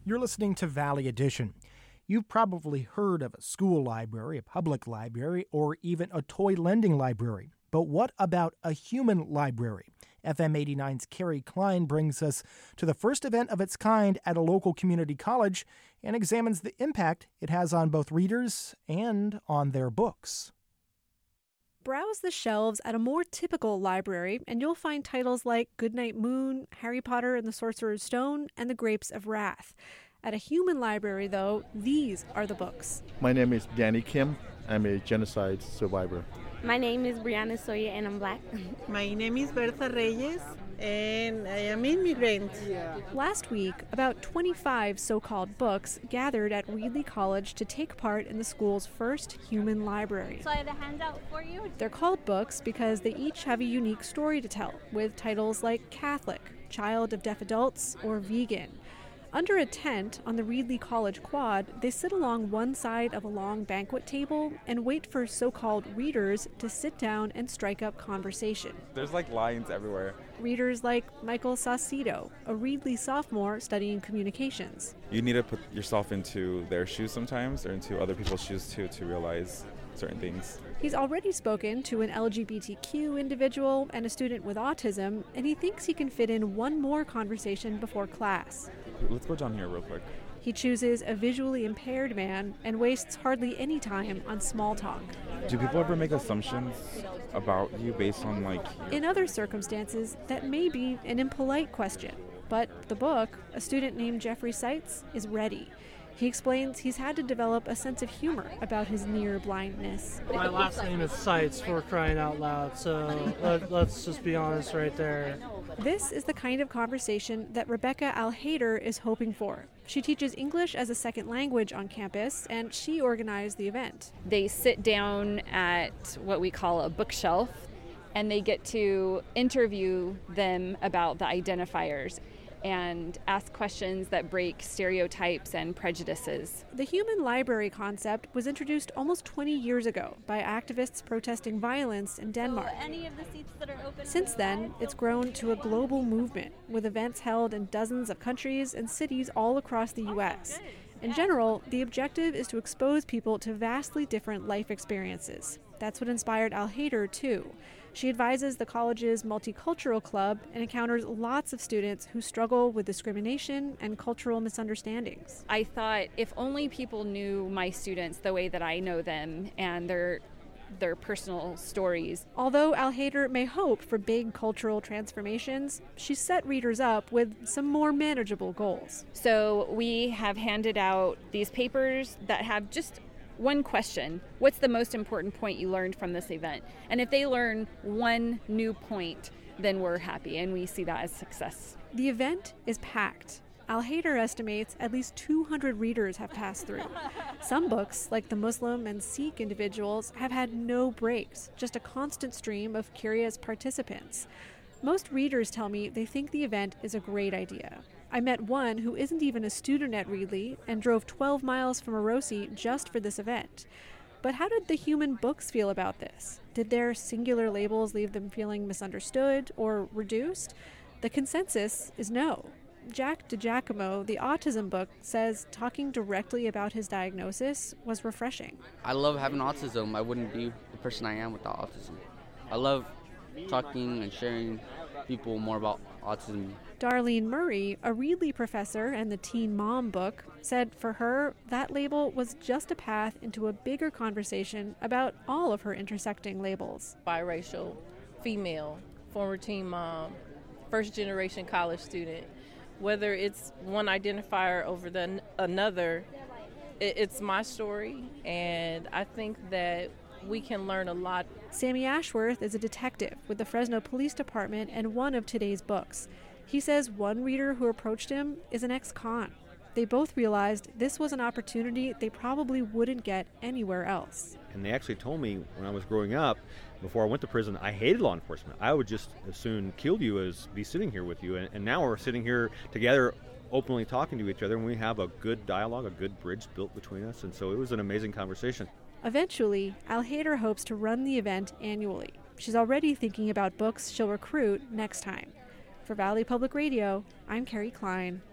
You're listening to Valley Edition. You've probably heard of a school library, a public library, or even a toy lending library. But what about a human library? FM 89's Carrie Klein brings us to the first event of its kind at a local community college and examines the impact it has on both readers and on their books. Browse the shelves at a more typical library, and you'll find titles like Goodnight Moon, Harry Potter and the Sorcerer's Stone, and The Grapes of Wrath. At a human library, though, these are the books. My name is Danny Kim. I'm a genocide survivor. My name is Brianna Soya, and I'm Black. My name is Bertha Reyes, and I am immigrant. Last week, about 25 so-called books gathered at Reedley College to take part in the school's first human library. So I have a handout for you. They're called books because they each have a unique story to tell, with titles like Catholic, Child of Deaf Adults, or Vegan. Under a tent on the Reedley College quad, they sit along one side of a long banquet table and wait for so-called readers to sit down and strike up conversation. There's like lines everywhere. Readers like Michael Saucedo, a Reedley sophomore studying communications. You need to put yourself into their shoes sometimes, or into other people's shoes too, to realize certain things. He's already spoken to an LGBTQ individual and a student with autism, and he thinks he can fit in one more conversation before class. Let's go down here real quick. He chooses a visually impaired man and wastes hardly any time on small talk. Do people ever make assumptions about you based on In other circumstances, that may be an impolite question. But the book, a student named Jeffrey Seitz, is ready. He explains he's had to develop a sense of humor about his near blindness. My last name is Seitz, for crying out loud, so let's just be honest right there. This is the kind of conversation that Rebecca Alhader is hoping for. She teaches English as a second language on campus, and she organized the event. They sit down at what we call a bookshelf, and they get to interview them about the identifiers and ask questions that break stereotypes and prejudices. The human library concept was introduced almost 20 years ago by activists protesting violence in Denmark. Any of the seats that are open. Since then, it's grown to a global movement, with events held in dozens of countries and cities all across the U.S. In general, the objective is to expose people to vastly different life experiences. That's what inspired Alhader, too. She advises the college's multicultural club and encounters lots of students who struggle with discrimination and cultural misunderstandings. I thought if only people knew my students the way that I know them and their personal stories. Although Alhader may hope for big cultural transformations, she's set readers up with some more manageable goals. So we have handed out these papers that have just one question. What's the most important point you learned from this event? And if they learn one new point, then we're happy, and we see that as success. The event is packed. Alhader estimates at least 200 readers have passed through. Some books, like the Muslim and Sikh individuals, have had no breaks, just a constant stream of curious participants. Most readers tell me they think the event is a great idea. I met one who isn't even a student at Reedley and drove 12 miles from Orosi just for this event. But how did the human books feel about this? Did their singular labels leave them feeling misunderstood or reduced? The consensus is no. Jack DiGiacomo, the autism book, says talking directly about his diagnosis was refreshing. I love having autism. I wouldn't be the person I am without autism. I love talking and sharing people more about autism. Darlene Murray, a Reedley professor and the Teen Mom book, said for her, that label was just a path into a bigger conversation about all of her intersecting labels. Biracial, female, former teen mom, first generation college student. Whether it's one identifier over another, it's my story, and I think that we can learn a lot. Sammy Ashworth is a detective with the Fresno Police Department and one of today's books. He says one reader who approached him is an ex-con. They both realized this was an opportunity they probably wouldn't get anywhere else. And they actually told me when I was growing up, before I went to prison, I hated law enforcement. I would just as soon kill you as be sitting here with you. And now we're sitting here together, openly talking to each other, and we have a good dialogue, a good bridge built between us. And so it was an amazing conversation. Eventually, Alhader hopes to run the event annually. She's already thinking about books she'll recruit next time. For Valley Public Radio, I'm Carrie Klein.